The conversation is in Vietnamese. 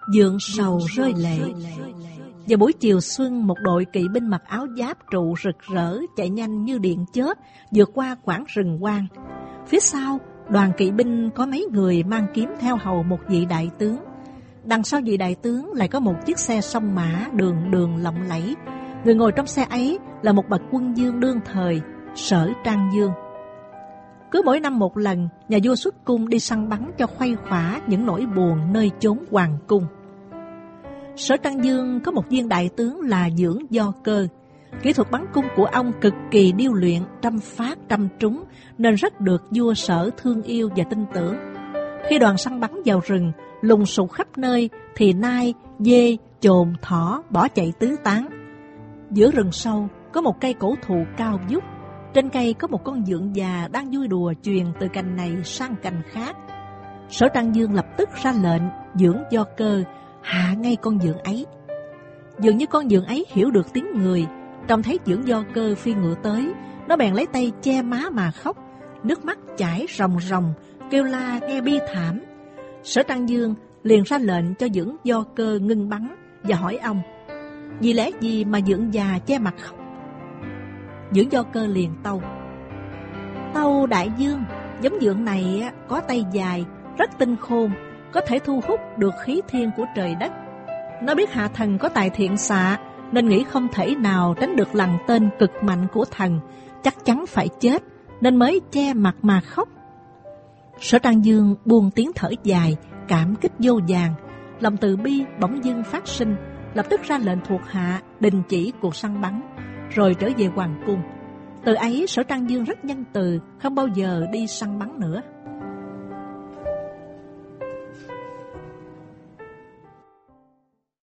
Dượng sầu rơi lệ. Vào buổi chiều xuân, một đội kỵ binh mặc áo giáp trụ rực rỡ chạy nhanh như điện chớp vượt qua quãng rừng hoang. Phía sau, đoàn kỵ binh có mấy người mang kiếm theo hầu một vị đại tướng. Đằng sau vị đại tướng lại có một chiếc xe song mã đường đường lộng lẫy. Người ngồi trong xe ấy là một bậc quân vương đương thời, Sở Trang Dương. Cứ mỗi năm một lần, nhà vua xuất cung đi săn bắn cho khuây khỏa những nỗi buồn nơi chốn hoàng cung. Sở Trang Dương có một viên đại tướng là Dưỡng Do Cơ. Kỹ thuật bắn cung của ông cực kỳ điêu luyện, trăm phát trăm trúng, nên rất được vua Sở thương yêu và tin tưởng. Khi đoàn săn bắn vào rừng, lùng sục khắp nơi, thì nai, dê, chồn, thỏ bỏ chạy tứ tán. Giữa rừng sâu có một cây cổ thụ cao vút. Trên cây có một con dượng già đang vui đùa chuyền từ cành này sang cành khác. Sở Trang Dương lập tức ra lệnh Dưỡng Do Cơ hạ ngay con dượng ấy. Dường như con dượng ấy hiểu được tiếng người, trông thấy Dưỡng Do Cơ phi ngựa tới, nó bèn lấy tay che má mà khóc, nước mắt chảy ròng ròng, kêu la nghe bi thảm. Sở Trang Dương liền ra lệnh cho Dưỡng Do Cơ ngưng bắn và hỏi ông: vì lẽ gì mà dượng già che mặt khóc? Dưỡng Do Cơ liền tâu: tâu đại vương, giống dượng này có tay dài, rất tinh khôn, có thể thu hút được khí thiên của trời đất. Nó biết hạ thần có tài thiện xạ, nên nghĩ không thể nào tránh được lằn tên cực mạnh của thần, chắc chắn phải chết, nên mới che mặt mà khóc. Sở Trang Dương buông tiếng thở dài, cảm kích vô vàn, lòng từ bi bỗng dưng phát sinh, lập tức ra lệnh thuộc hạ đình chỉ cuộc săn bắn, rồi trở về hoàng cung. Từ ấy Sở Trang Dương rất nhân từ, không bao giờ đi săn bắn nữa.